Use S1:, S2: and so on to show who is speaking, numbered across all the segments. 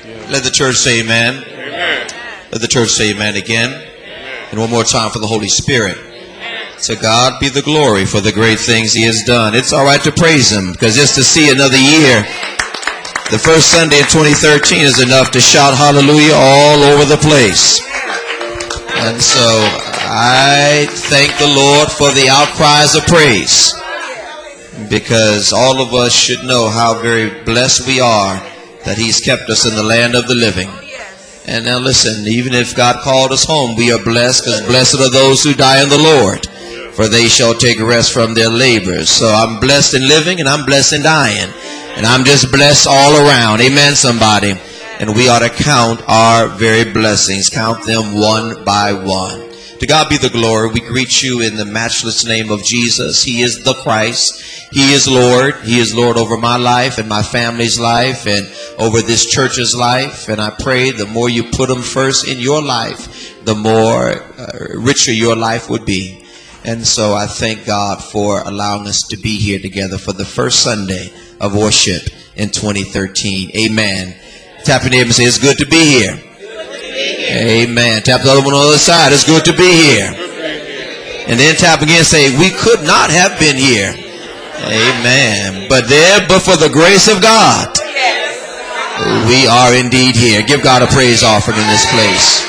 S1: Let the church say amen. Amen. Let the church say amen again. Amen. And one more time for the Holy Spirit. To God be the glory for the great things he has done. It's all right to praise him, because just to see another year, the first Sunday in 2013 is enough to shout hallelujah all over the place. And so I thank the Lord for the outcries of praise, because all of us should know how very blessed we are that he's kept us in the land of the living. And now listen, even if God called us home, we are blessed, because blessed are those who die in the Lord, for they shall take rest from their labors. So I'm blessed in living and I'm blessed in dying. And I'm just blessed all around. Amen, somebody. And we ought to count our very blessings. Count them one by one. To God be the glory. We greet you in the matchless name of Jesus. He is the Christ. He is Lord. He is Lord over my life and my family's life and over this church's life. And I pray the more you put him first in your life, the more richer your life would be. And so I thank God for allowing us to be here together for the first Sunday of worship in 2013. Amen. Tap your neighbor and say, it's good to be here. Amen. Tap the other one on the other side. It's good to be here. And then tap again and say, we could not have been here. Amen. But for the grace of God, we are indeed here. Give God a praise offering in this place.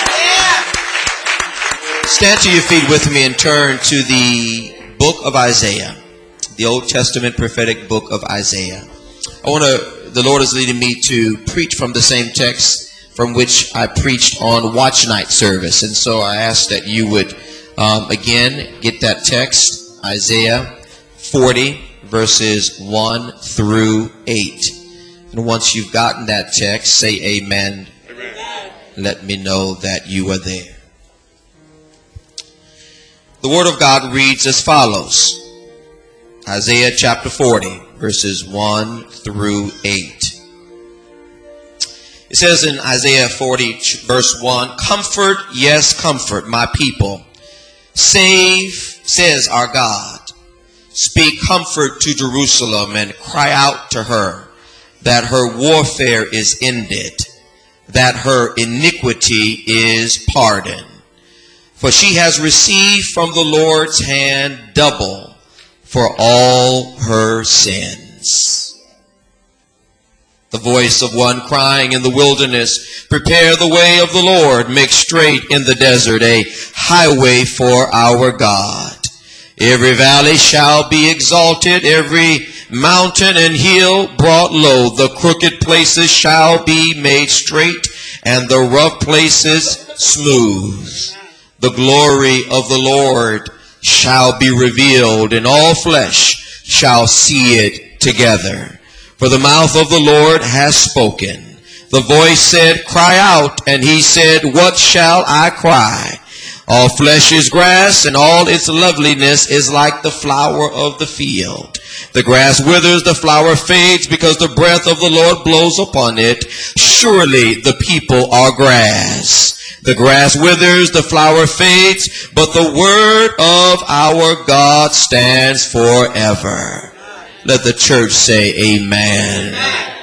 S1: Stand to your feet with me and turn to the book of Isaiah, the Old Testament prophetic book of Isaiah. The Lord is leading me to preach from the same text from which I preached on watch night service. And so I ask that you would, again, get that text, Isaiah 40, verses 1 through 8. And once you've gotten that text, say amen. Amen. Let me know that you are there. The Word of God reads as follows. Isaiah chapter 40, verses 1 through 8. It says in Isaiah 40, verse 1, comfort, yes, comfort my people. Save, says our God. Speak comfort to Jerusalem and cry out to her that her warfare is ended, that her iniquity is pardoned. For she has received from the Lord's hand double for all her sins. The voice of one crying in the wilderness, prepare the way of the Lord, make straight in the desert a highway for our God. Every valley shall be exalted, every mountain and hill brought low. The crooked places shall be made straight, and the rough places smooth. The glory of the Lord shall be revealed, and all flesh shall see it together. For the mouth of the Lord has spoken. The voice said, cry out, and he said, what shall I cry? All flesh is grass, and all its loveliness is like the flower of the field. The grass withers, the flower fades, because the breath of the Lord blows upon it. Surely the people are grass. The grass withers, the flower fades, but the word of our God stands forever. Let the church say amen.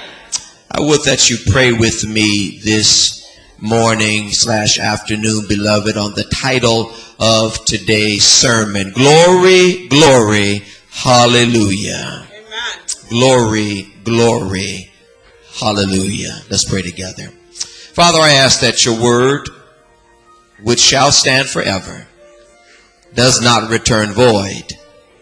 S1: I would that you pray with me this morning / afternoon, beloved, on the title of today's sermon. Glory, glory, hallelujah. Amen. Glory, glory, hallelujah. Let's pray together. Father, I ask that your word, which shall stand forever, does not return void.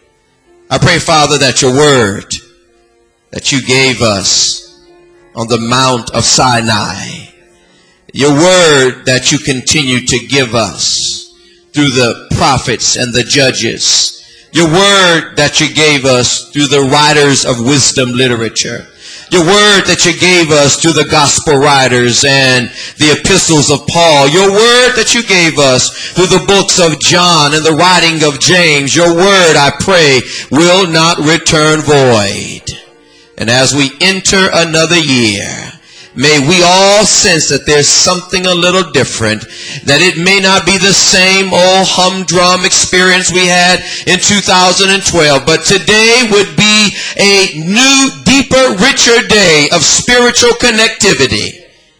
S1: I pray, Father, that your word that you gave us on the Mount of Sinai, your word that you continue to give us through the prophets and the judges, your word that you gave us through the writers of wisdom literature, your word that you gave us through the gospel writers and the epistles of Paul, your word that you gave us through the books of John and the writing of James, your word, I pray, will not return void. And as we enter another year, may we all sense that there's something a little different, that it may not be the same old humdrum experience we had in 2012, but today would be a new, deeper, richer day of spiritual connectivity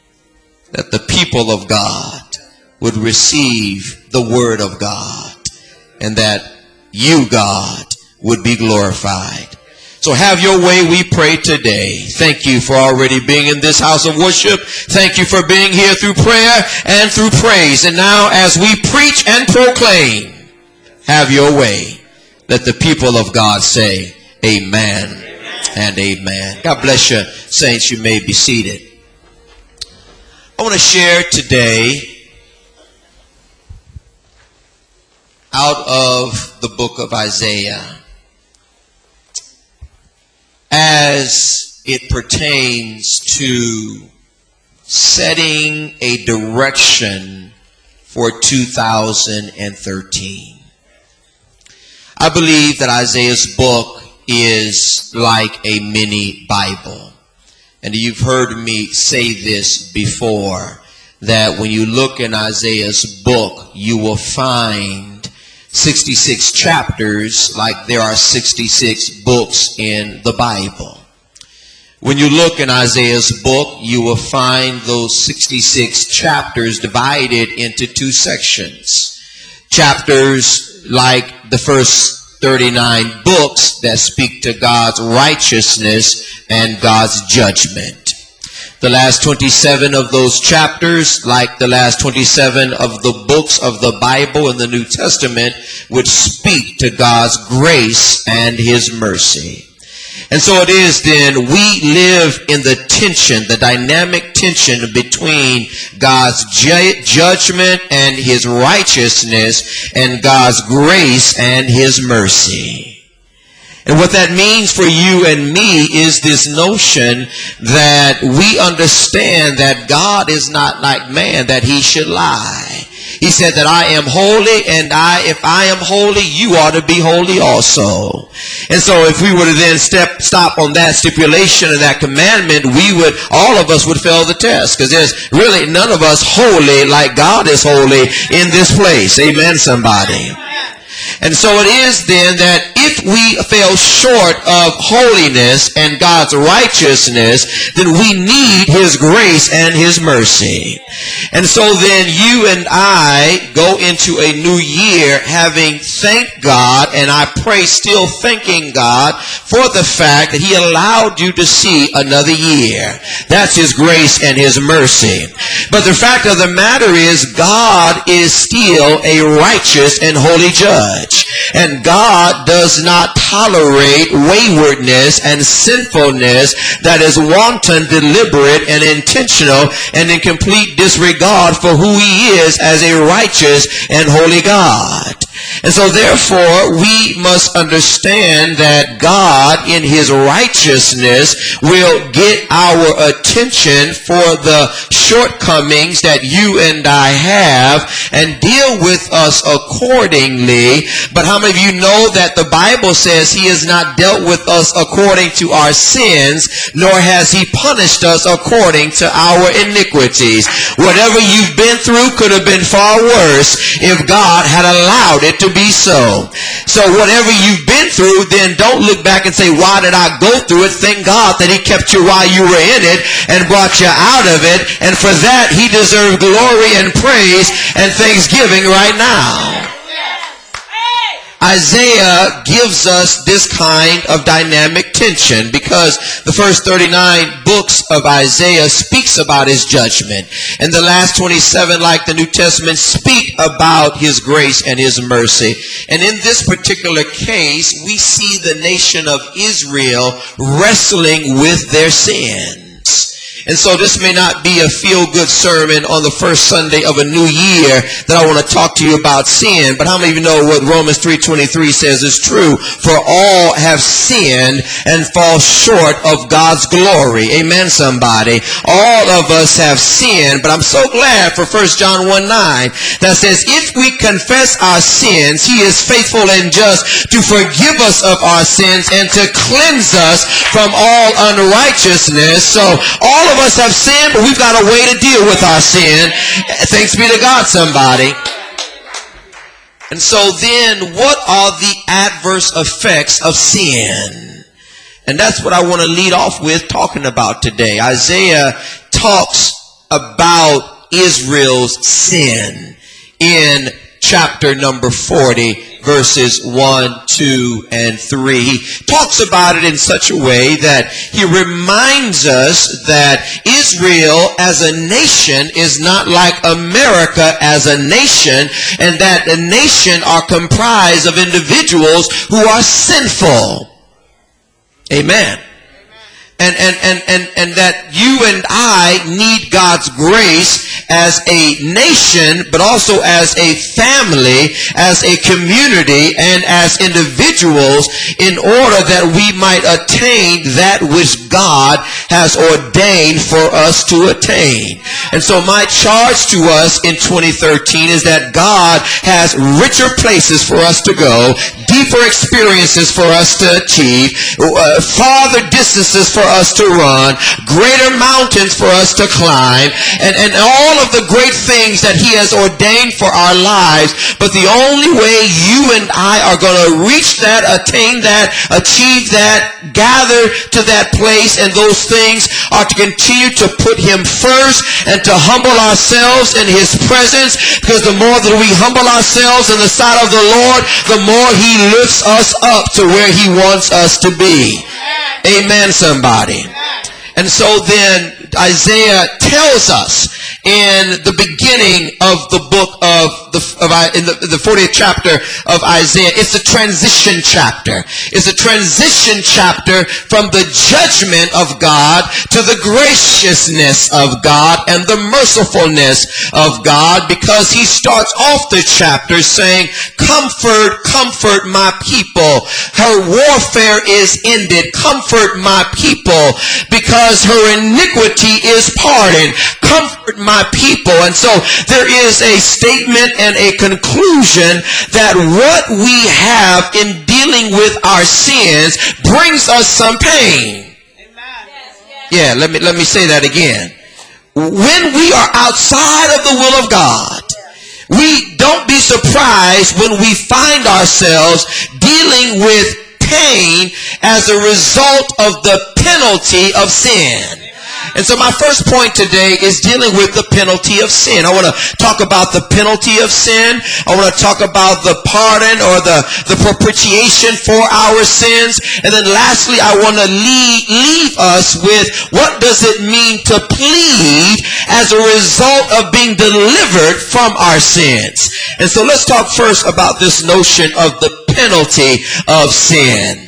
S1: that the people of God would receive the word of God, and that you, God, would be glorified. So have your way, we pray today. Thank you for already being in this house of worship. Thank you for being here through prayer and through praise. And now as we preach and proclaim, have your way. Let the people of God say amen and amen. God bless you, saints. You may be seated. I want to share today out of the book of Isaiah as it pertains to setting a direction for 2013. I believe that Isaiah's book is like a mini Bible. And you've heard me say this before, that when you look in Isaiah's book, you will find 66 chapters like there are 66 books in the Bible. When you look in Isaiah's book, you will find those 66 chapters divided into two sections. Chapters like the first 39 books that speak to God's righteousness and God's judgment. The last 27 of those chapters, like the last 27 of the books of the Bible in the New Testament, would speak to God's grace and his mercy. And so it is then, we live in the tension, the dynamic tension between God's judgment and his righteousness and God's grace and his mercy. And what that means for you and me is this notion that we understand that God is not like man, that he should lie. He said that I am holy, and if I am holy, you ought to be holy also. And so if we were to then stop on that stipulation and that commandment, all of us would fail the test, because there's really none of us holy like God is holy in this place. Amen, somebody. And so it is then that if we fell short of holiness and God's righteousness, then we need his grace and his mercy. And so then you and I go into a new year having thanked God, and I pray still thanking God for the fact that he allowed you to see another year. That's his grace and his mercy. But the fact of the matter is, God is still a righteous and holy judge. And God does not tolerate waywardness and sinfulness that is wanton, deliberate, and intentional, and in complete disregard for who he is as a righteous and holy God. And so therefore, we must understand that God in his righteousness will get our attention for the shortcomings that you and I have and deal with us accordingly. But how many of you know that the Bible says he has not dealt with us according to our sins, nor has he punished us according to our iniquities? Whatever you've been through could have been far worse if God had allowed it to be so. So whatever you've been through, then don't look back and say, why did I go through it? Thank God that he kept you while you were in it and brought you out of it. And for that, he deserves glory and praise and thanksgiving right now. Isaiah gives us this kind of dynamic tension because the first 39 books of Isaiah speaks about his judgment, and the last 27, like the New Testament, speak about his grace and his mercy. And in this particular case, we see the nation of Israel wrestling with their sin. And so this may not be a feel-good sermon on the first Sunday of a new year that I want to talk to you about sin. But how many of you know what Romans 3:23 says is true? For all have sinned and fall short of God's glory. Amen, somebody. All of us have sinned. But I'm so glad for 1 John 1:9 that says, if we confess our sins, he is faithful and just to forgive us of our sins and to cleanse us from all unrighteousness. So all of us have sinned, but we've got a way to deal with our sin. Thanks be to God, somebody. And so then, what are the adverse effects of sin? And that's what I want to lead off with talking about today. Isaiah talks about Israel's sin in chapter number 40, verses 1, 2, and 3. He talks about it in such a way that he reminds us that Israel as a nation is not like America as a nation, and that the nation are comprised of individuals who are sinful. Amen. And that you and I need God's grace as a nation, but also as a family, as a community, and as individuals, in order that we might attain that which God has ordained for us to attain. And so my charge to us in 2013 is that God has richer places for us to go, deeper experiences for us to achieve, farther distances for us to run, greater mountains for us to climb, and all of the great things that he has ordained for our lives. But the only way you and I are going to reach that, attain that, achieve that, gather to that place and those things are to continue to put him first and to humble ourselves in his presence, because the more that we humble ourselves in the sight of the Lord, the more he lifts us up to where he wants us to be. Amen, somebody. And so then Isaiah tells us in the beginning of the book in the 40th chapter of Isaiah, it's a transition chapter. It's a transition chapter from the judgment of God to the graciousness of God and the mercifulness of God, because he starts off the chapter saying, "Comfort, comfort my people. Her warfare is ended. Comfort my people, because her iniquity is pardoned. Comfort my people." And so there is a statement and a conclusion that what we have in dealing with our sins brings us some pain. Yeah, let me say that again. When we are outside of the will of God, we don't be surprised when we find ourselves dealing with pain as a result of the penalty of sin. And so my first point today is dealing with the penalty of sin. I want to talk about the penalty of sin. I want to talk about the pardon or the propitiation for our sins. And then lastly, I want to leave us with what does it mean to plead as a result of being delivered from our sins. And so let's talk first about this notion of the penalty of sin.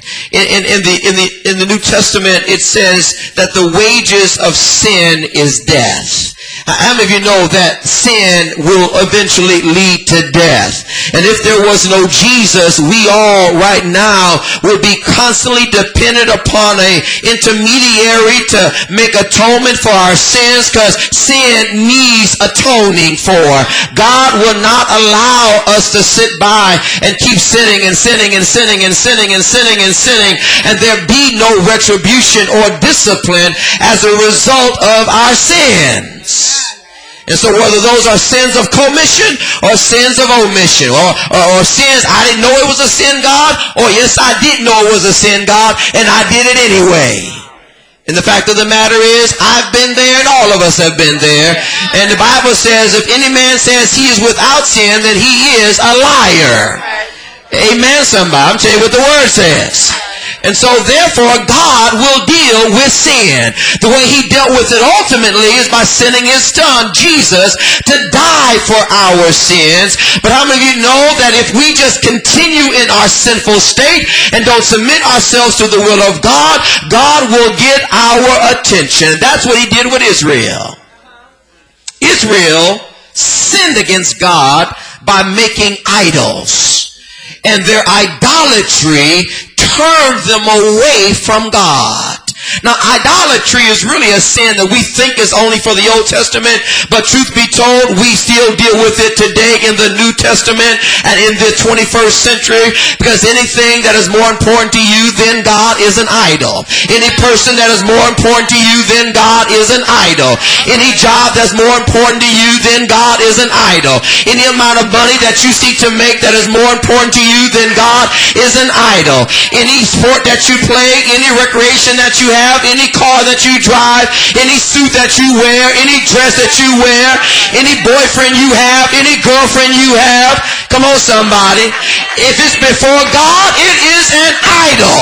S1: In the New Testament, it says that the wages of sin is death. How many of you know that sin will eventually lead to death? And if there was no Jesus, we all right now would be constantly dependent upon an intermediary to make atonement for our sins, because sin needs atoning for. God will not allow us to sit by and keep sinning and sinning and sinning and sinning and sinning and sinning, and there be no retribution or discipline as a result of our sins. And so whether those are sins of commission or sins of omission, or sins, I didn't know it was a sin, God, or yes, I did know it was a sin, God, and I did it anyway. And the fact of the matter is, I've been there and all of us have been there. And the Bible says, if any man says he is without sin, then he is a liar. Amen, somebody. I'm telling you what the word says. And so therefore God will deal with sin. The way he dealt with it ultimately is by sending his son Jesus to die for our sins. But how many of you know that if we just continue in our sinful state and don't submit ourselves to the will of God, God will get our attention. That's what he did with Israel. Israel sinned against God by making idols, and their idolatry turned them away from God. Now, idolatry is really a sin that we think is only for the Old Testament, but truth be told, we still deal with it today in the New Testament and in the 21st century, because anything that is more important to you than God is an idol. Any person that is more important to you than God is an idol. Any job that's more important to you than God is an idol. Any amount of money that you seek to make that is more important to you than God is an idol. Any sport that you play, any recreation that you have, have, any car that you drive, any suit that you wear, any dress that you wear, any boyfriend you have, any girlfriend you have, come on somebody, if it's before God, it is an idol.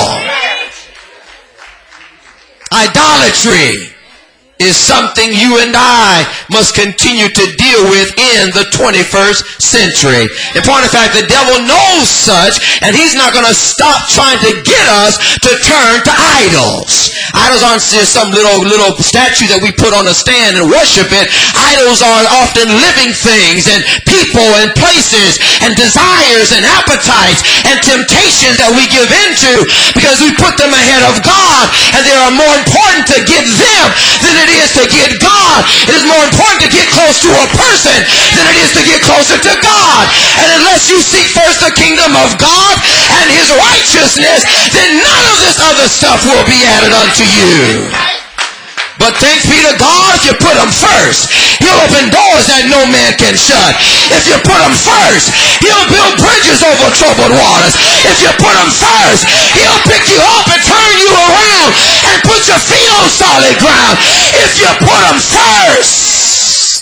S1: Idolatry is something you and I must continue to deal with in the 21st century. In point of fact, the devil knows such, and he's not going to stop trying to get us to turn to idols. Idols aren't just some little statue that we put on a stand and worship it. Idols are often living things and people and places and desires and appetites and temptations that we give into because we put them ahead of God, and they are more important to get them than it is to get God. It is more important to get close to a person than it is to get closer to God. And unless you seek first the kingdom of God and his righteousness, then none of this other stuff will be added unto you. But thanks be to God, if you put him first, he'll open doors that no man can shut. If you put him first, he'll build bridges over troubled waters. If you put him first, he'll pick you up and turn you around and put your feet on solid ground. If you put him first.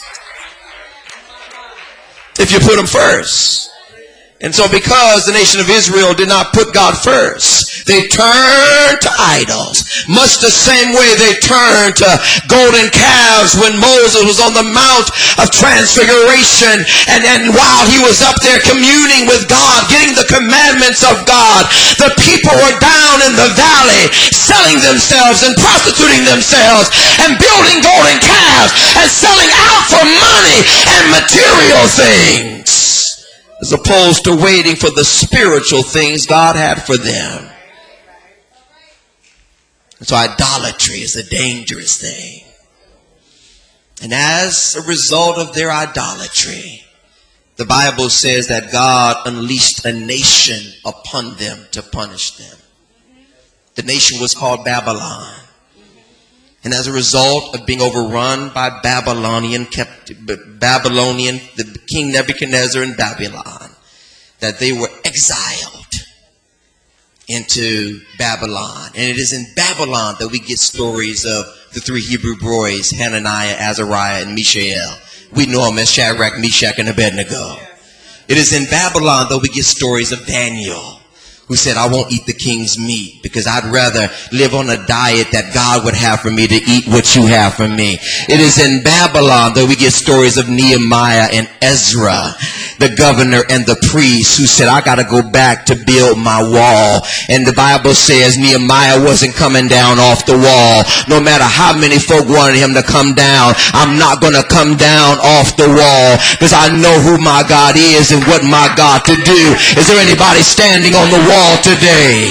S1: If you put him first. And so because the nation of Israel did not put God first, they turned to idols. Much the same way they turned to golden calves when Moses was on the Mount of Transfiguration. And while he was up there communing with God, getting the commandments of God, the people were down in the valley selling themselves and prostituting themselves and building golden calves and selling out for money and material things, as opposed to waiting for the spiritual things God had for them. And so idolatry is a dangerous thing. And as a result of their idolatry, the Bible says that God unleashed a nation upon them to punish them. The nation was called Babylon. And as a result of being overrun by the King Nebuchadnezzar in Babylon, that they were exiled into Babylon. And it is in Babylon that we get stories of the three Hebrew boys, Hananiah, Azariah, and Mishael. We know them as Shadrach, Meshach, and Abednego. It is in Babylon that we get stories of Daniel, who said, I won't eat the king's meat because I'd rather live on a diet that God would have for me to eat what you have for me. It is in Babylon that we get stories of Nehemiah and Ezra, the governor and the priest, who said, I got to go back to build my wall. And the Bible says Nehemiah wasn't coming down off the wall. No matter how many folk wanted him to come down, I'm not going to come down off the wall because I know who my God is and what my God to do. Is there anybody standing on the wall today?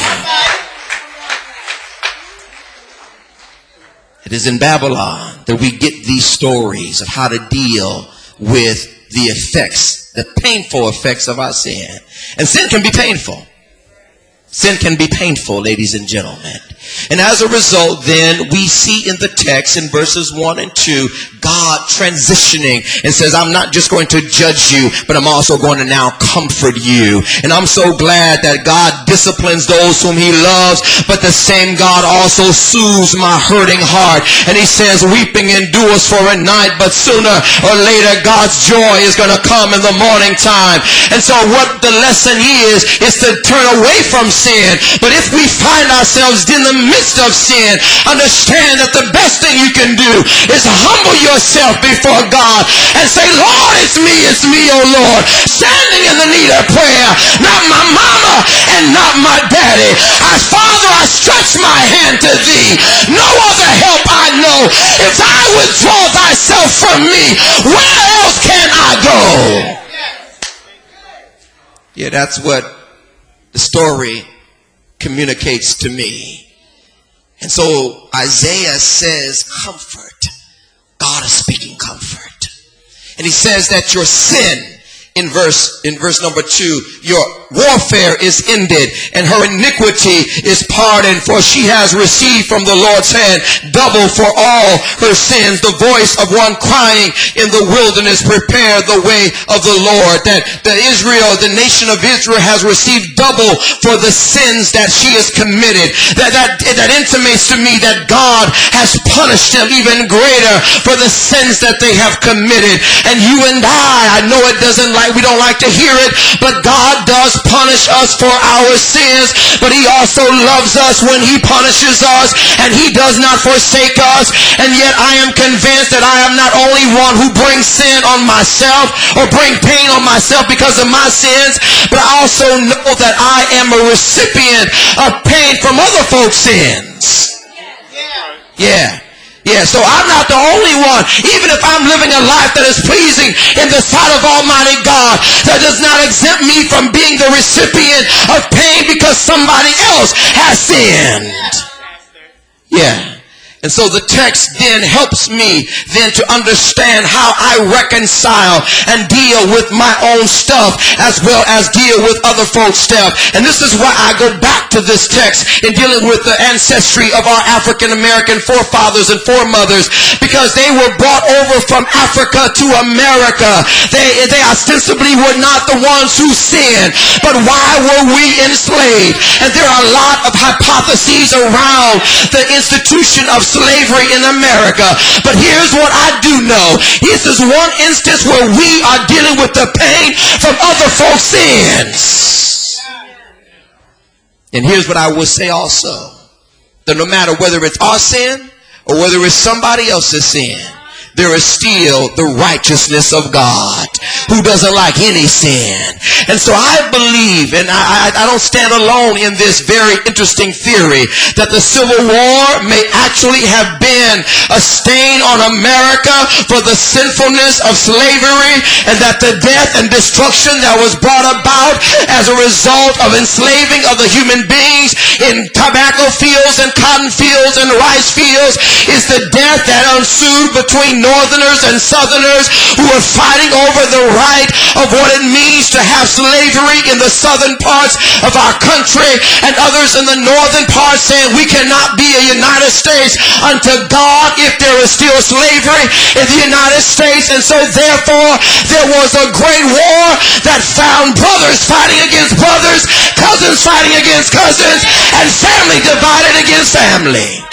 S1: It is in Babylon that we get these stories of how to deal with the effects, the painful effects of our sin. And sin can be painful. Sin can be painful, ladies and gentlemen. And as a result, then, we see in the text in verses 1 and 2, God transitioning and says, I'm not just going to judge you, but I'm also going to now comfort you. And I'm so glad that God disciplines those whom he loves, but the same God also soothes my hurting heart. And he says, weeping endures for a night, but sooner or later God's joy is going to come in the morning time. And so what the lesson is to turn away from sin. But if we find ourselves in the midst of sin, understand that the best thing you can do is humble yourself before God and say, Lord, it's me, oh Lord, standing in the need of prayer, not my mama and not my daddy. Father, I stretch my hand to thee. No other help I know. If I withdraw thyself from me, where else can I go? Yeah, that's what the story communicates to me. And so Isaiah says, comfort. God is speaking comfort. And he says that your sin in verse number 2, your warfare is ended and her iniquity is pardoned, for she has received from the Lord's hand double for all her sins. The voice of one crying in the wilderness, prepare the way of the Lord. That the nation of Israel has received double for the sins that she has committed. That intimates to me that God has punished them even greater for the sins that they have committed. And you and I know we don't like to hear it, but God does punish us for our sins, but he also loves us when he punishes us, and he does not forsake us. And yet I am convinced that I am not only one who brings sin on myself or bring pain on myself because of my sins, but I also know that I am a recipient of pain from other folks' sins. Yeah, so I'm not the only one. Even if I'm living a life that is pleasing in the sight of Almighty God, that does not exempt me from being the recipient of pain because somebody else has sinned. Yeah. And so the text then helps me then to understand how I reconcile and deal with my own stuff as well as deal with other folks' stuff. And this is why I go back to this text in dealing with the ancestry of our African American forefathers and foremothers, because they were brought over from Africa to America. They ostensibly were not the ones who sinned, but why were we enslaved? And there are a lot of hypotheses around the institution of slavery in America. But here's what I do know. This is one instance where we are dealing with the pain from other folks' sins. And here's what I will say also. That no matter whether it's our sin or whether it's somebody else's sin, there is still the righteousness of God, who doesn't like any sin. And so I believe, and I don't stand alone in this very interesting theory, that the Civil War may actually have been a stain on America for the sinfulness of slavery, and that the death and destruction that was brought about as a result of enslaving of the human beings in tobacco fields and cotton fields and rice fields is the death that ensued between Northerners and Southerners who are fighting over the right of what it means to have slavery in the southern parts of our country, and others in the northern parts saying we cannot be a United States unto God if there is still slavery in the United States. And so therefore there was a great war that found brothers fighting against brothers, cousins fighting against cousins, and family divided against family.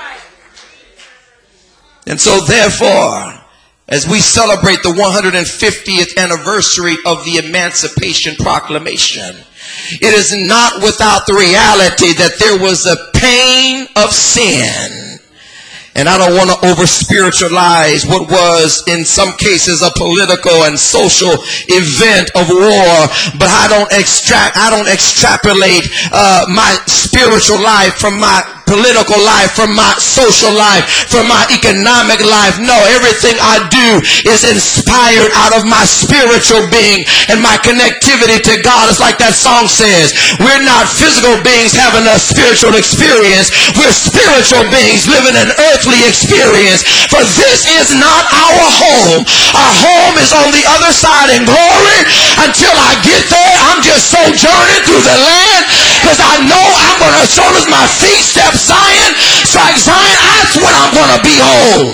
S1: And so therefore, as we celebrate the 150th anniversary of the Emancipation Proclamation, it is not without the reality that there was a pain of sin. And I don't want to over-spiritualize what was in some cases a political and social event of war, but I don't extrapolate my spiritual life from my political life, from my social life, from my economic life. No, everything I do is inspired out of my spiritual being and my connectivity to God. It's like that song says, we're not physical beings having a spiritual experience. We're spiritual beings living an earthly experience. For this is not our home. Our home is on the other side in glory. Until I get there, I'm just sojourning through the land, because I know I'm going to, as soon as my feet step Zion, strike Zion, that's when I'm going to be home.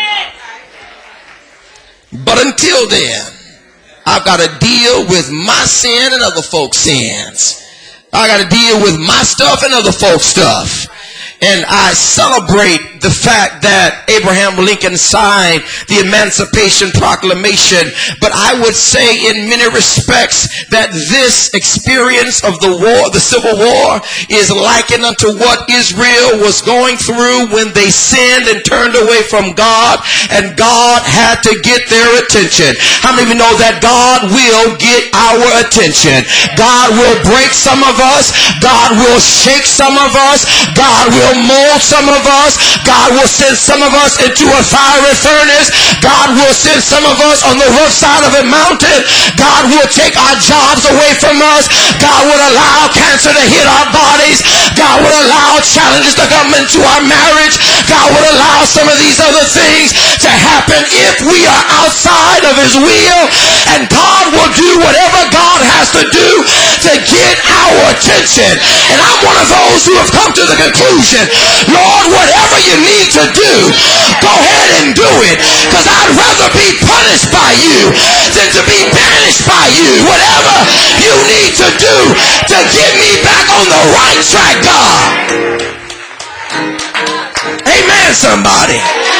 S1: But until then, I've got to deal with my sin and other folks' sins. I got to deal with my stuff and other folks' stuff. And I celebrate the fact that Abraham Lincoln signed the Emancipation Proclamation. But I would say in many respects that this experience of the war, the Civil War, is likened unto what Israel was going through when they sinned and turned away from God, and God had to get their attention. How many of you know that God will get our attention? God will break some of us. God will shake some of us. God will mold some of us. God will send some of us into a fiery furnace. God will send some of us on the rough side of a mountain. God will take our jobs away from us. God will allow cancer to hit our bodies. God will allow challenges to come into our marriage. God will allow some of these other things to happen if we are outside of his will, and God will do whatever God has to do to get our attention. And I'm one of those who have come to the conclusion, Lord, whatever you need to do, go ahead and do it, because I'd rather be punished by you than to be banished by you. Whatever you need to do to get me back on the right track, God. Amen, somebody.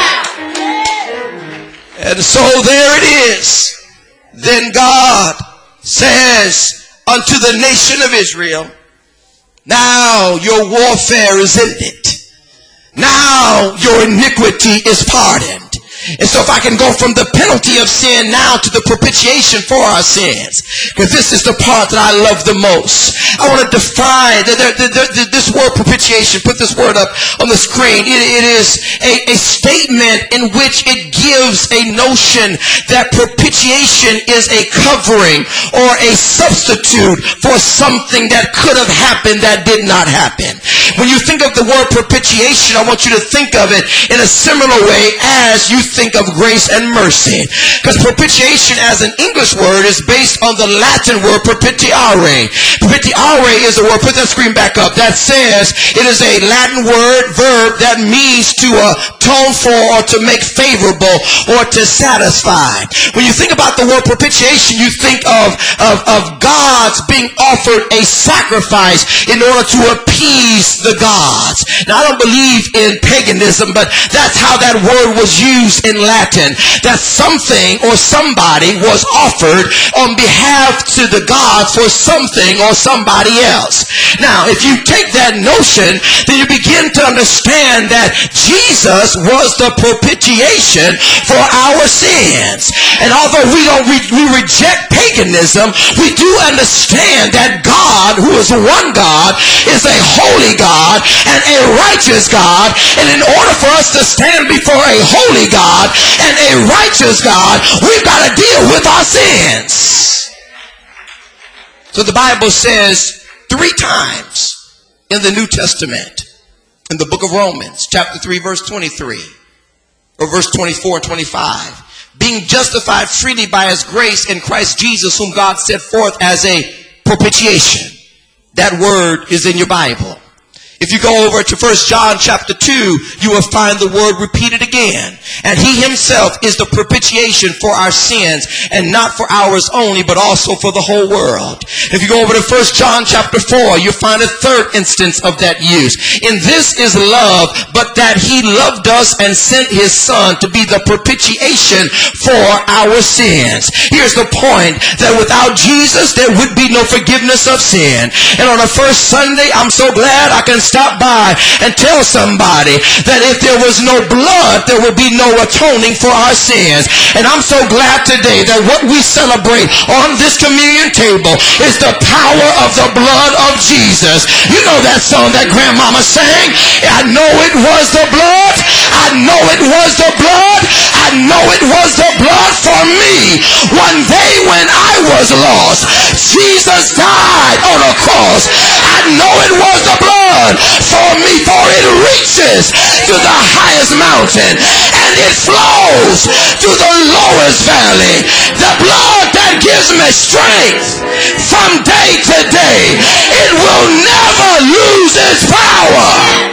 S1: And so there it is. Then God says unto the nation of Israel, now your warfare is ended. Now your iniquity is pardoned. And so if I can go from the penalty of sin now to the propitiation for our sins, because this is the part that I love the most. I want to define this word propitiation. Put this word up on the screen. It is a statement in which it gives a notion that propitiation is a covering or a substitute for something that could have happened that did not happen. When you think of the word propitiation, I want you to think of it in a similar way as you think of grace and mercy. Because propitiation as an English word is based on the Latin word propitiare. Propitiare is a word, put that screen back up, that says it is a Latin verb that means to atone for or to make favorable or to satisfy. When you think about the word propitiation, you think of gods being offered a sacrifice in order to appease the gods. Now, I don't believe in paganism, but that's how that word was used in Latin. That something or somebody was offered on behalf to the gods for something or somebody else. Now, if you take that notion, then you begin to understand that Jesus was the propitiation for our sins. And although we reject paganism, we do understand that God, who is one God, is a holy God and a righteous God. And in order for us to stand before a holy God and a righteous God, we've got to deal with our sins. So the Bible says 3 times in the New Testament, in the book of Romans, chapter 3, verse 23, or verse 24 and 25, being justified freely by his grace in Christ Jesus, whom God set forth as a propitiation. That word is in your Bible. If you go over to 1 John chapter 2, you will find the word repeated again. And he himself is the propitiation for our sins, and not for ours only, but also for the whole world. If you go over to 1 John chapter 4, you'll find a 3rd instance of that use. In this is love, but that he loved us and sent his son to be the propitiation for our sins. Here's the point, that without Jesus, there would be no forgiveness of sin. And on the first Sunday, I'm so glad I can stop by and tell somebody that if there was no blood, there would be no atoning for our sins. And I'm so glad today that what we celebrate on this communion table is the power of the blood of Jesus. You know that song that grandmama sang? I know it was the blood. I know it was the blood. I know it was the blood for me. One day when I was lost, Jesus died on a cross. I know it was the blood for me, for it reaches to the highest mountain and it flows to the lowest valley. The blood that gives me strength from day to day, it will never lose its power.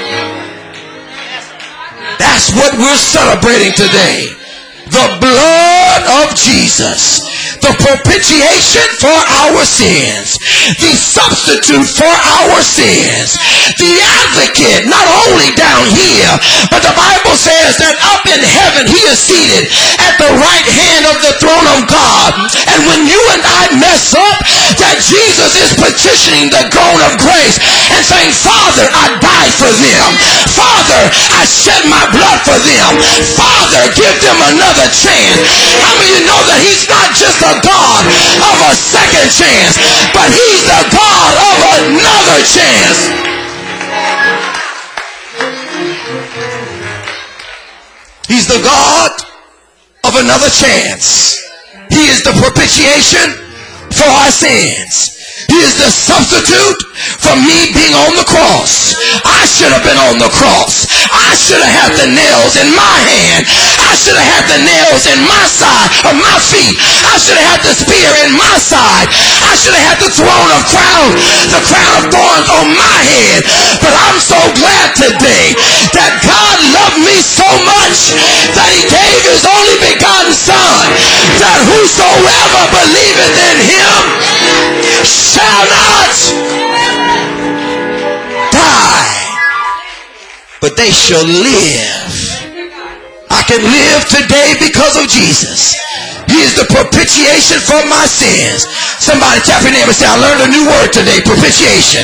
S1: That's what we're celebrating today. The blood of Jesus, the propitiation for our sins, the substitute for our sins, the advocate, not only down here, but the Bible says that up in heaven he is seated at the right hand of the throne of God. And when you and I mess up, that Jesus is petitioning the throne of grace and saying, Father, I died for them. Father, I shed my blood for them. Father, give them another chance. How many of you know that he's not just a God of a second chance, but he's the God of another chance? He's the God of another chance. He is the propitiation for our sins.
S2: He is the substitute for me being on the cross. I should have been on the cross. I should have had the nails in my hand. I should have had the nails in my side of my feet. I should have had the spear in my side. I should have had the crown of thorns on my head. But I'm so glad today that God loved me so much that he gave his only begotten Son, that whosoever believeth in him shall not die, but they shall live. I can live today because of Jesus. He is the propitiation for my sins. Somebody tap your neighbor and say, I learned a new word today, propitiation.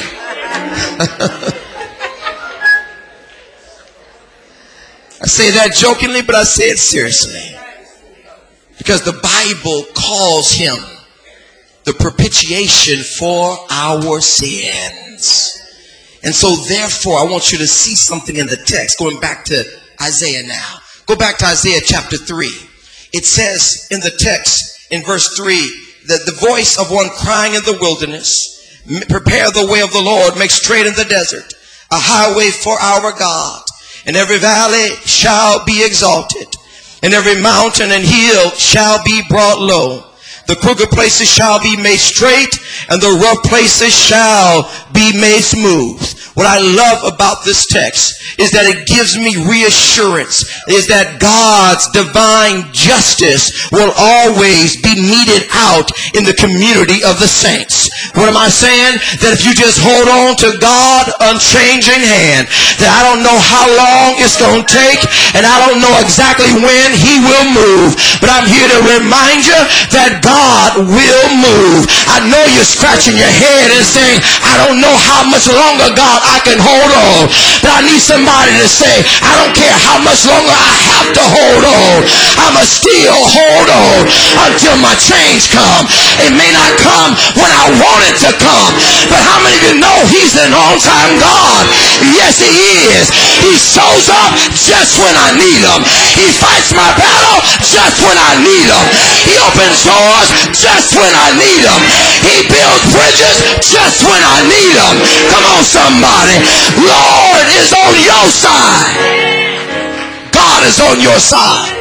S2: I say that jokingly, but I say it seriously. Because the Bible calls him the propitiation for our sins. And so therefore, I want you to see something in the text. Going back to Isaiah now. Go back to Isaiah chapter 3. It says in the text in verse 3 that the voice of one crying in the wilderness, prepare the way of the Lord, make straight in the desert a highway for our God. And every valley shall be exalted, and every mountain and hill shall be brought low. The crooked places shall be made straight, and the rough places shall be made smooth. What I love about this text is that it gives me reassurance, is that God's divine justice will always be meted out in the community of the saints. What am I saying? That if you just hold on to God unchanging hand, that I don't know how long it's going to take, and I don't know exactly when he will move, but I'm here to remind you that God will move. I know you're scratching your head and saying, I don't know how much longer, God, I can hold on. But I need somebody to say, I don't care how much longer I have to hold on. I'ma still hold on until my change comes. It may not come when I want it to come, but how many of you know he's an on-time God? Yes, he is. He shows up just when I need him. He fights my battle just when I need him. He opens doors just when I need him. He builds bridges just when I need him. Come on, somebody. Lord is on your side. God is on your side.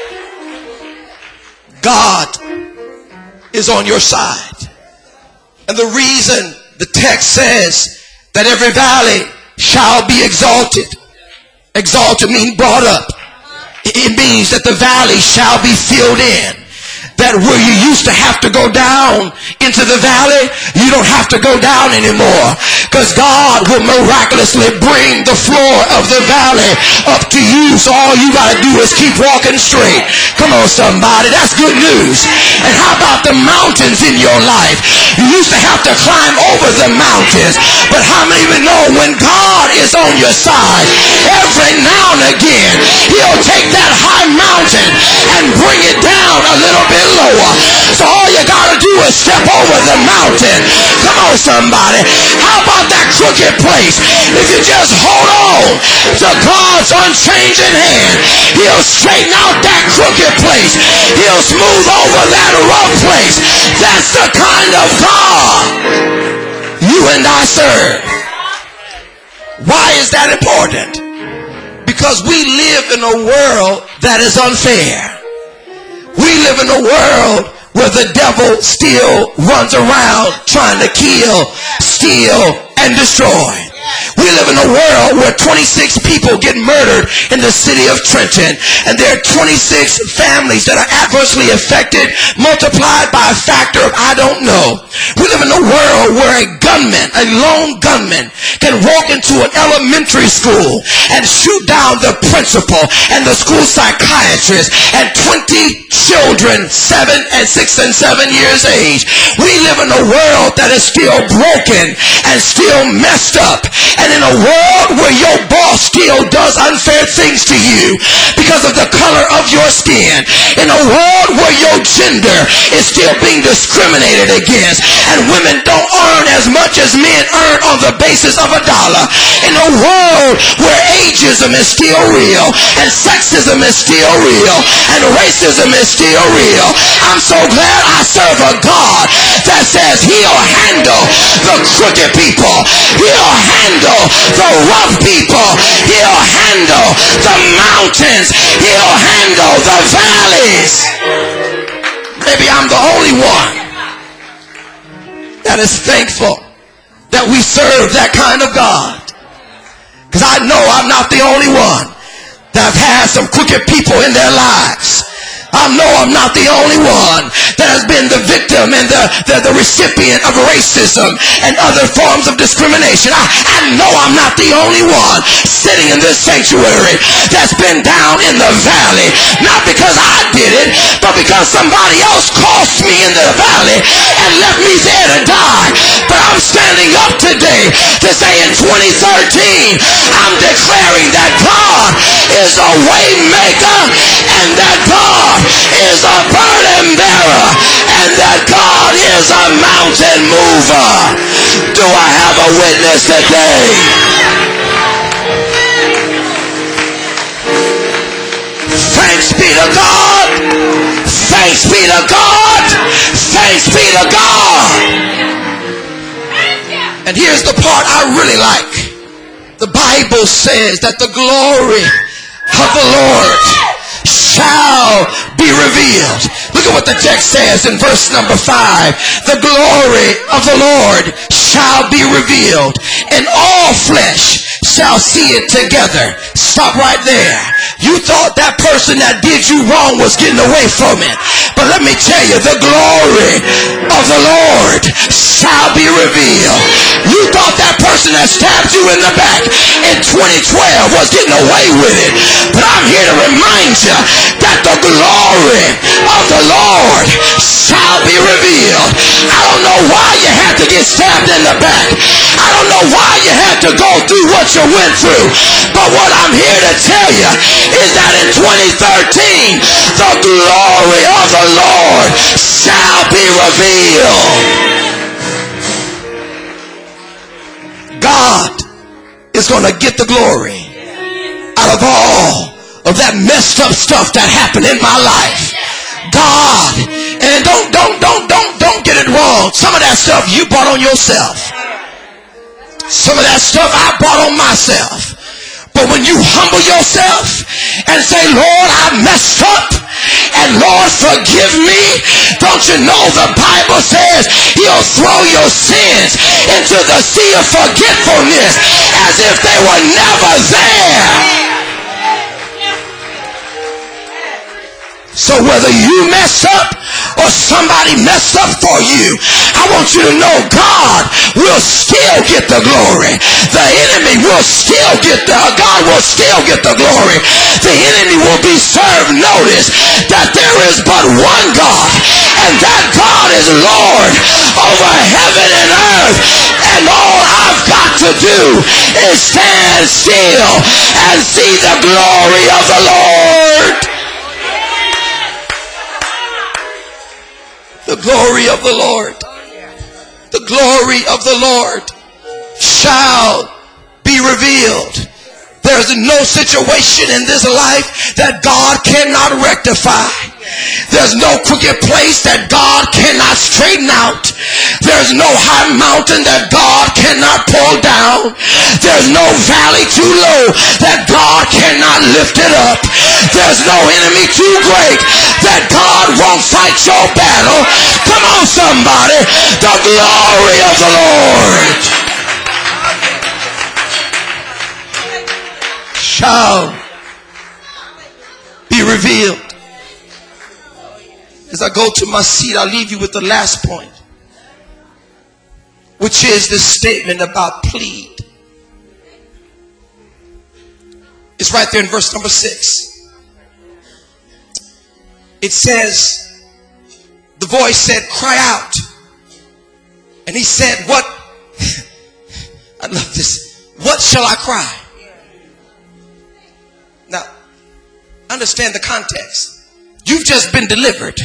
S2: God is on your side. And the reason the text says that every valley shall be exalted. Exalted means brought up. It means that the valley shall be filled in. That where you used to have to go down into the valley, you don't have to go down anymore. Because God will miraculously bring the floor of the valley up to you. So all you got to do is keep walking straight. Come on, somebody. That's good news. And how about the mountains in your life? You used to have to climb over the mountains. But how many of you know when God is on your side, every now and again, he'll take that high mountain and bring it down a little bit lower. So all you gotta do is step over the mountain. Come on, somebody. How about that crooked place? If you just hold on to God's unchanging hand, he'll straighten out that crooked place. He'll smooth over that rough place. That's the kind of God you and I serve. Why is that important? Because we live in a world that is unfair. We live in a world where the devil still runs around trying to kill, steal, and destroy. We live in a world where 26 people get murdered in the city of Trenton, and there are 26 families that are adversely affected, multiplied by a factor of I don't know. We live in a world where a lone gunman, can walk into an elementary school and shoot down the principal and the school psychiatrist and 20 children 6 and 7 years age. We live in a world that is still broken and still messed up, and in a world where your boss still does unfair things to you because of the color of your skin, in a world where your gender is still being discriminated against, and women don't earn as much as men earn on the basis of $1, in a world where ageism is still real and sexism is still real and racism racism is still real. I'm so glad I serve a God that says he'll handle the crooked people. He'll handle the rough people. He'll handle the mountains. He'll handle the valleys. Maybe I'm the only one that is thankful that we serve that kind of God. Because I know I'm not the only one that have had some crooked people in their lives. I know I'm not the only one that has been the victim and the recipient of racism and other forms of discrimination. I know I'm not the only one sitting in this sanctuary that's been down in the valley. Not because I did it, but because somebody else crossed me in the valley and left me there to die. But I'm standing up today to say in 2013, I'm declaring that God is a way maker and that God is a burden bearer and that God is a mountain mover. Do I have a witness today? Thanks be to God. Thanks be to God. Thanks be to God. And here's the part I really like. The Bible says that the glory of the Lord shall be revealed. Look at what the text says in verse number 5. The glory of the Lord shall be revealed, and all flesh shall see it together. Stop right there. You thought that person that did you wrong was getting away from it. But let me tell you, the glory of the Lord shall be revealed. You thought that person that stabbed you in the back in 2012 was getting away with it. But I'm here to remind you that the glory of the Lord shall be revealed. I don't know why you had to get stabbed in the back. I don't know why you had to go through what you went through. But what I'm here to tell you is that in 2013, the glory of the Lord shall be revealed. God is going to get the glory out of all of that messed up stuff that happened in my life. God, and don't get it wrong. Some of that stuff you brought on yourself. Some of that stuff I brought on myself. But when you humble yourself and say, Lord, I messed up, and Lord, forgive me, don't you know the Bible says he'll throw your sins into the sea of forgetfulness as if they were never there. So whether you mess up or somebody messed up for you, I want you to know God will still get the glory. The enemy will still get God will still get the glory. The enemy will be served notice that there is but one God, and that God is Lord over heaven and earth. And all I've got to do is stand still and see the glory of the Lord. The glory of the Lord. The glory of the Lord shall be revealed. There's no situation in this life that God cannot rectify. There's no crooked place that God cannot straighten out. There's no high mountain that God cannot pull down. There's no valley too low that God cannot lift it up. There's no enemy too great that God won't fight your battle. Come on, somebody. The glory of the Lord shall be revealed. As I go to my seat, I'll leave you with the last point, which is this statement about plead. It's right there in verse number 6. It says, the voice said, cry out. And he said, what? I love this. What shall I cry? Now, understand the context. You've just been delivered.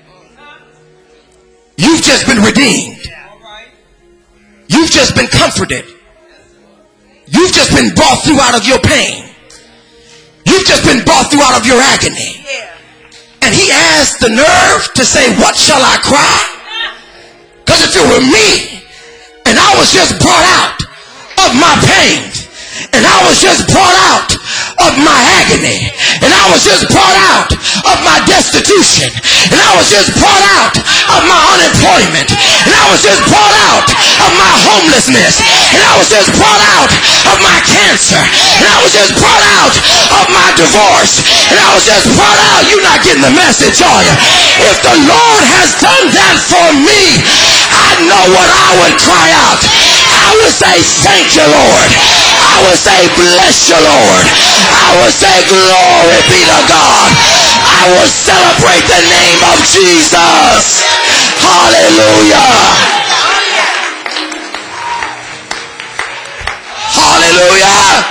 S2: You've just been redeemed. You've just been comforted. You've just been brought through out of your pain. You've just been brought through out of your agony. And he has the nerve to say, what shall I cry? Because if it were me, and I was just brought out of my pain, and I was just brought out of my agony, and I was just brought out of my destitution, and I was just brought out of my unemployment, and I was just brought out of my homelessness, and I was just brought out of my cancer, and I was just brought out of my divorce, and I was just brought out. You're not getting the message, are you? If the Lord has done that for me, I know what I would cry out. I would say, thank you, Lord. I would say, bless you, Lord. I would say, glory be to God. I would celebrate the name of Jesus. Hallelujah. Hallelujah.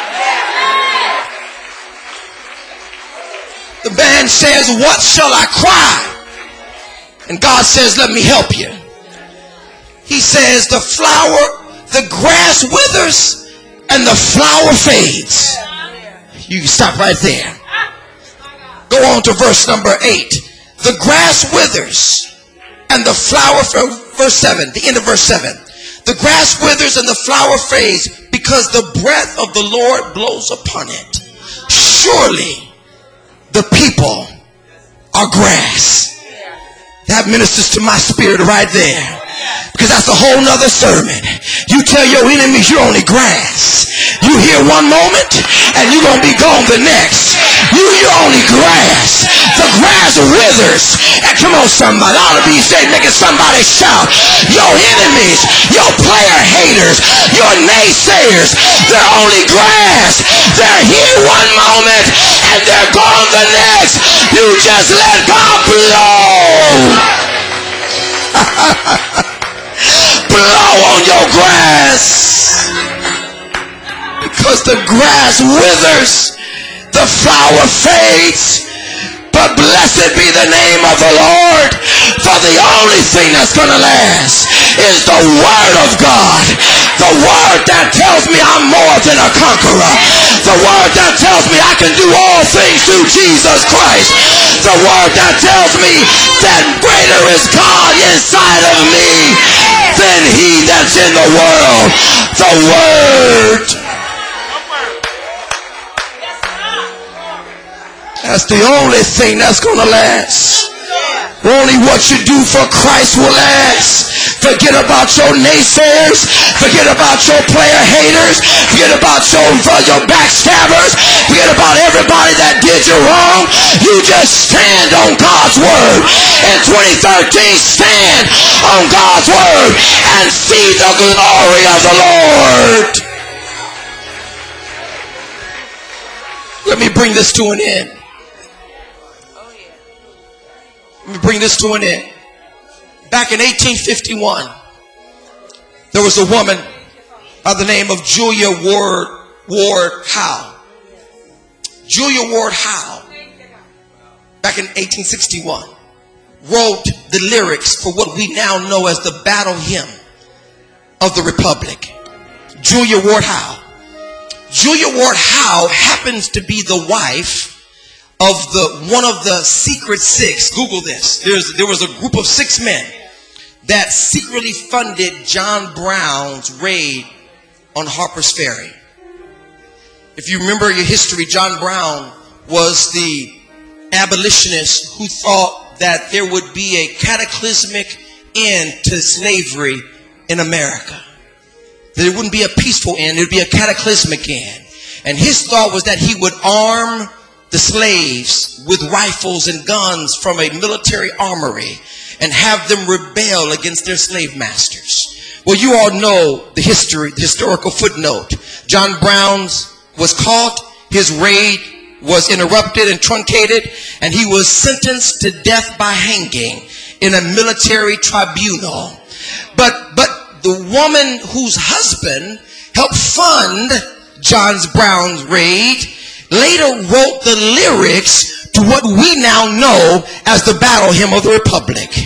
S2: The man says, what shall I cry? And God says, let me help you. He says, the grass withers and the flower fades. You can stop right there. Go on to verse number 8. The grass withers and the flower, verse 7, the end of verse 7. The grass withers and the flower fades because the breath of the Lord blows upon it. Surely the people are grass. That ministers to my spirit right there. Because that's a whole nother sermon. You tell your enemies you're only grass. You hear one moment and you're going to be gone the next. You're only grass. The grass withers. And come on, somebody. I ought to be saying, making somebody shout. Your enemies, your player haters, your naysayers, they're only grass. They're here one moment and they're gone the next. You just let God blow. Blow on your grass. Because the grass withers, the flower fades, but blessed be the name of the Lord. For the only thing that's going to last is the word of God. The word that tells me I'm more than a conqueror. The word that tells me I can do all things through Jesus Christ. The word that tells me that greater is God inside of me than he that's in the world. The word. That's the only thing that's going to last. Only what you do for Christ will last. Forget about your naysayers. Forget about your player haters. Forget about your backstabbers. Forget about everybody that did you wrong. You just stand on God's word. In 2013, stand on God's word and see the glory of the Lord. Let me bring this to an end. Let me bring this to an end. Back in 1851, there was a woman by the name of Julia Ward Howe. Julia Ward Howe, back in 1861, wrote the lyrics for what we now know as the battle hymn of the Republic. Julia Ward Howe. Julia Ward Howe happens to be the wife of one of the secret six. Google this. There was a group of 6 men that secretly funded John Brown's raid on Harper's Ferry. If you remember your history, John Brown was the abolitionist who thought that there would be a cataclysmic end to slavery in America. That it wouldn't be a peaceful end, it would be a cataclysmic end. And his thought was that he would arm the slaves with rifles and guns from a military armory and have them rebel against their slave masters. Well, you all know the historical footnote. John Brown was caught, his raid was interrupted and truncated, and he was sentenced to death by hanging in a military tribunal. But the woman whose husband helped fund John Brown's raid later wrote the lyrics to what we now know as the battle hymn of the Republic.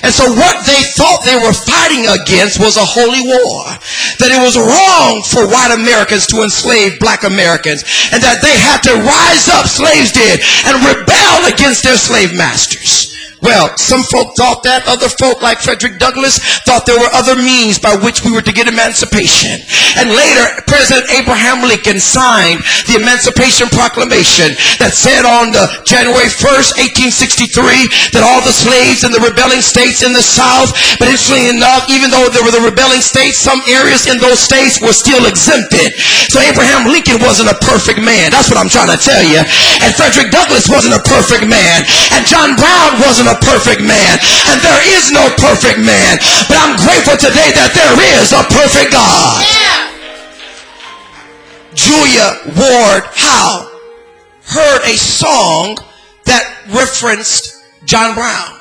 S2: And so what they thought they were fighting against was a holy war. That it was wrong for white Americans to enslave black Americans. And that they had to rise up, slaves did, and rebel against their slave masters. Well, some folk thought that. Other folk, like Frederick Douglass, thought there were other means by which we were to get emancipation. And later, President Abraham Lincoln signed the Emancipation Proclamation that said on the January 1st, 1863, that all the slaves in the rebelling states in the South, but interestingly enough, even though there were the rebelling states, some areas in those states were still exempted. So Abraham Lincoln wasn't a perfect man. That's what I'm trying to tell you. And Frederick Douglass wasn't a perfect man. And John Brown wasn't a perfect man, and there is no perfect man, but I'm grateful today that there is a perfect God. Julia Ward Howe heard a song that referenced John Brown.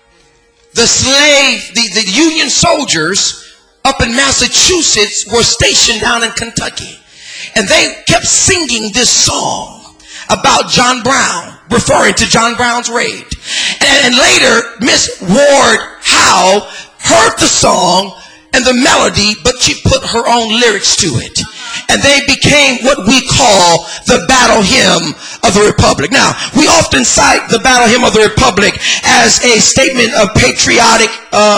S2: The Union soldiers up in Massachusetts were stationed down in Kentucky, and they kept singing this song about John Brown, referring to John Brown's raid. And later, Miss Ward Howe heard the song and the melody, but she put her own lyrics to it. And they became what we call the Battle Hymn of the Republic. Now, we often cite the Battle Hymn of the Republic as a statement of patriotic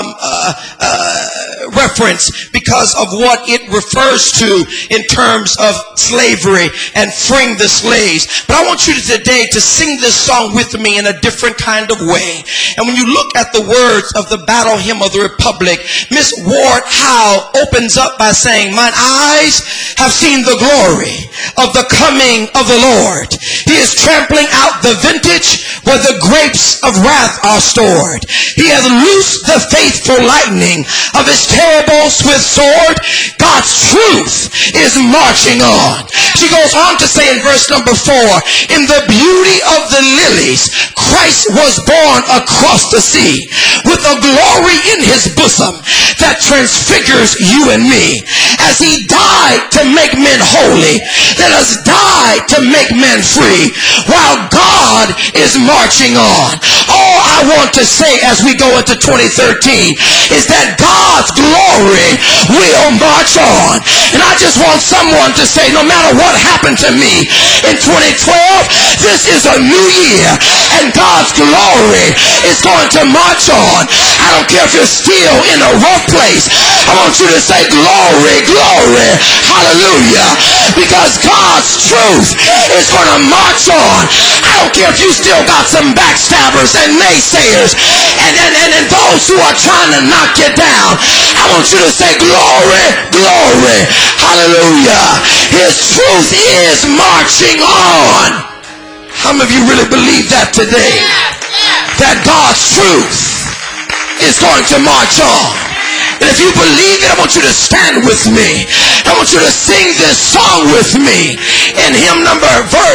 S2: reference because of what it refers to in terms of slavery and freeing the slaves. But I want you today to sing this song with me in a different kind of way. And when you look at the words of the Battle Hymn of the Republic, Miss Ward Howe opens up by saying, "Mine eyes have seen the glory of the coming of the Lord. He is trampling out the vintage where the grapes of wrath are stored. He has loosed the faithful lightning of his terrible swift sword. God's truth is marching on." She goes on to say in verse number 4, "In the beauty of the lilies, Christ was born across the sea, with a glory in his bosom that transfigures you and me. As he died to make men holy, let us die to make men free, while God is marching on." All I want to say as we go into 2013 is that God's glory will march on. And I just want someone to say, no matter what happened to me in 2012, this is a new year, and God's glory is going to march on. I don't care if you're still in a rough place. I want you to say, "Glory, glory, hallelujah," because God's truth is going to march on. I don't care if you still got some backstabbers and naysayers and those who are trying to knock you down. I want you to say, "Glory, glory, hallelujah." His truth is marching on. How many of you really believe that today? That God's truth is going to march on. And if you believe it, I want you to stand with me. I want you to sing this song with me in hymn number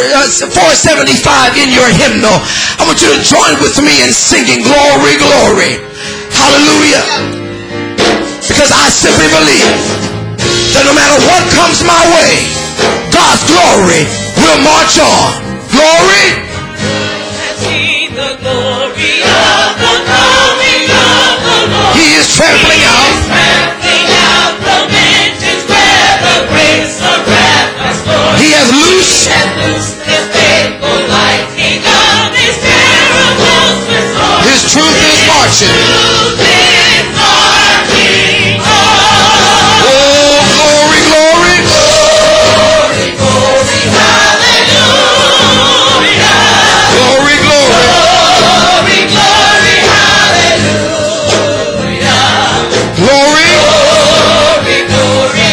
S2: 475 in your hymnal. I want you to join with me in singing "Glory, glory, hallelujah." Because I simply believe that no matter what comes my way, God's glory will march on. Glory.
S3: See the glory of the coming of the Lord.
S2: He is trampling out.
S3: The vintage where the grapes of wrath are stored.
S2: He has loosed
S3: the faithful lightning of his terrible swift sword.
S2: His truth is marching.
S3: Truth is marching on.
S2: Oh, glory, glory.
S3: Glory, glory, hallelujah.
S2: Glory, glory.
S3: Glory, glory, hallelujah.
S2: Glory.
S3: Glory, glory,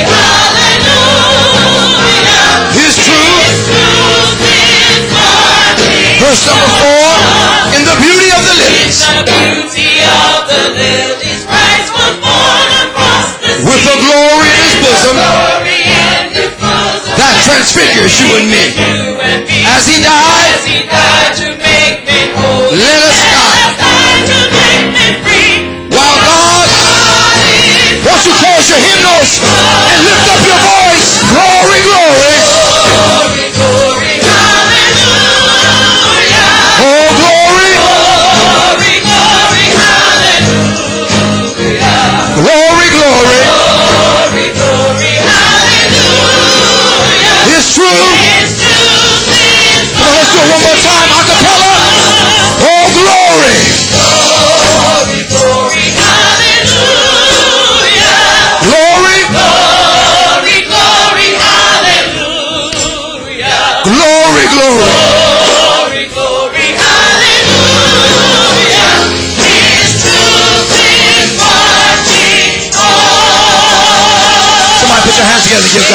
S3: hallelujah.
S2: His truth.
S3: His truth is marching
S2: Verse number 4. In the beauty of the
S3: in
S2: lilies,
S3: the beauty of the lilies. Christ was born across the sea.
S2: with the glory in his bosom
S3: Glory in his bosom
S2: that transfigures you and me.
S3: you and me.
S2: As he died,
S3: As he died to make men whole.
S2: let us die.
S3: Died to make men free.
S2: While God, once you close your hymnals and lift up your voice, glory, glory.
S3: Glory, glory, hallelujah.
S2: Oh, glory.
S3: Glory, glory, hallelujah.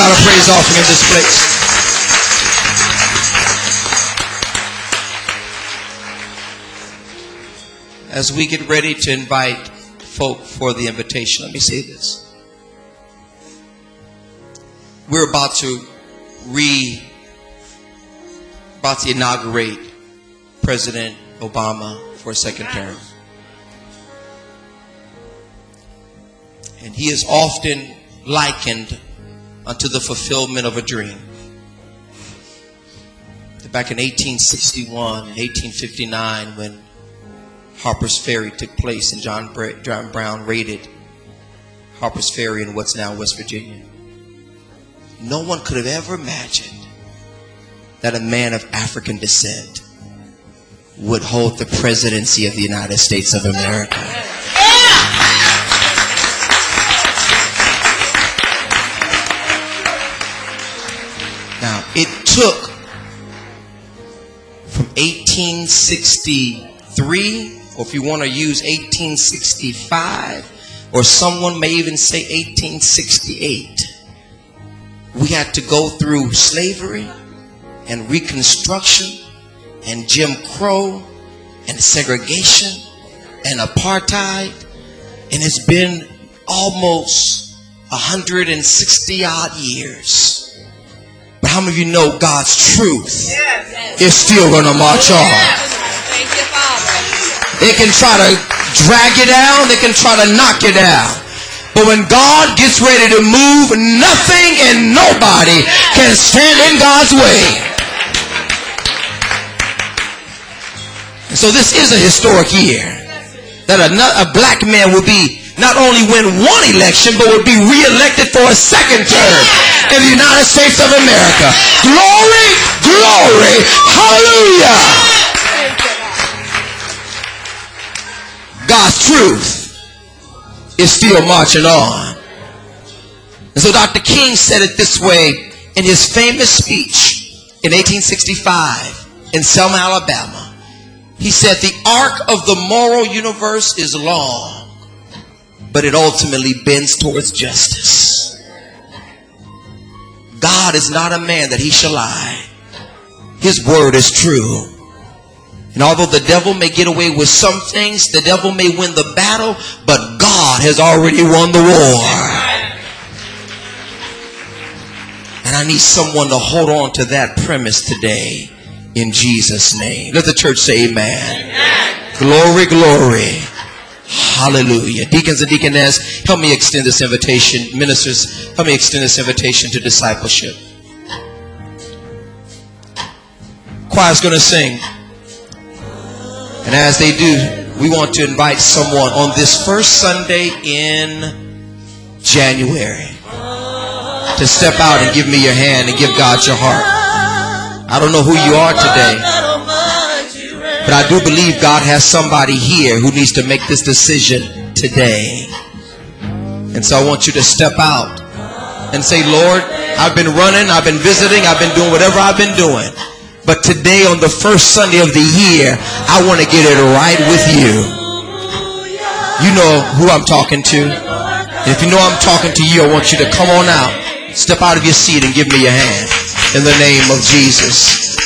S2: God a praise offering in this place?
S1: As we get ready to invite folk for the invitation, let me say this. We're about to inaugurate President Obama for a second term. And he is often likened unto the fulfillment of a dream. Back in 1861 and 1859, when Harper's Ferry took place and John Brown raided Harper's Ferry in what's now West Virginia, no one could have ever imagined that a man of African descent would hold the presidency of the United States of America. Now, it took from 1863, or if you want to use 1865, or someone may even say 1868, we had to go through slavery and Reconstruction and Jim Crow and segregation and apartheid, and it's been almost 160 odd years. But how many of you know God's truth is still going to march on? They can try to drag you down, they can try to knock you down, but when God gets ready to move, nothing and nobody can stand in God's way. And so this is a historic year that a black man will be not only win one election, but will be re-elected for a second term in the United States of America. Glory, glory, hallelujah. God's truth is still marching on. And so Dr. King said it this way in his famous speech in 1865 in Selma, Alabama. He said, the arc of the moral universe is long, but it ultimately bends towards justice. God is not a man that he shall lie. His word is true. And although the devil may get away with some things, the devil may win the battle, but God has already won the war. And I need someone to hold on to that premise today in Jesus' name. Let the church say amen. Glory, glory. Hallelujah. Deacons and deaconess, help me extend this invitation. Ministers, help me extend this invitation to discipleship. Choir's going to sing. And as they do, we want to invite someone on this first Sunday in January to step out and give me your hand and give God your heart. I don't know who you are today, but I do believe God has somebody here who needs to make this decision today. And so I want you to step out and say, Lord, I've been running, I've been visiting, I've been doing whatever I've been doing. But today, on the first Sunday of the year, I want to get it right with you. You know who I'm talking to. And if you know I'm talking to you, I want you to come on out. Step out of your seat and give me your hand. In the name of Jesus.